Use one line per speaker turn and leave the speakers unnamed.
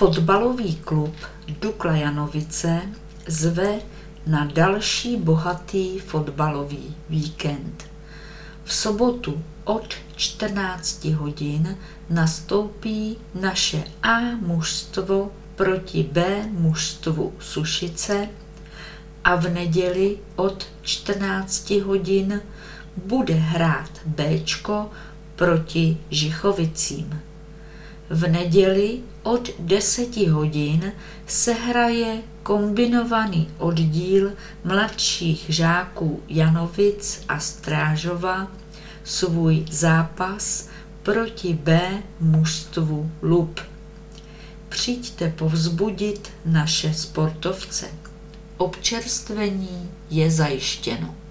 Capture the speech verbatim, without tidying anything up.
Fotbalový klub Dukla Janovice zve na další bohatý fotbalový víkend. V sobotu od čtrnácti hodin nastoupí naše A mužstvo proti B mužstvu Sušice a v neděli od čtrnácti hodin bude hrát Béčko proti Žichovicím. V neděli od deseti hodin se hraje kombinovaný oddíl mladších žáků Janovic a Strážova svůj zápas proti B mužstvu Lub. Přijďte povzbudit naše sportovce. Občerstvení je zajištěno.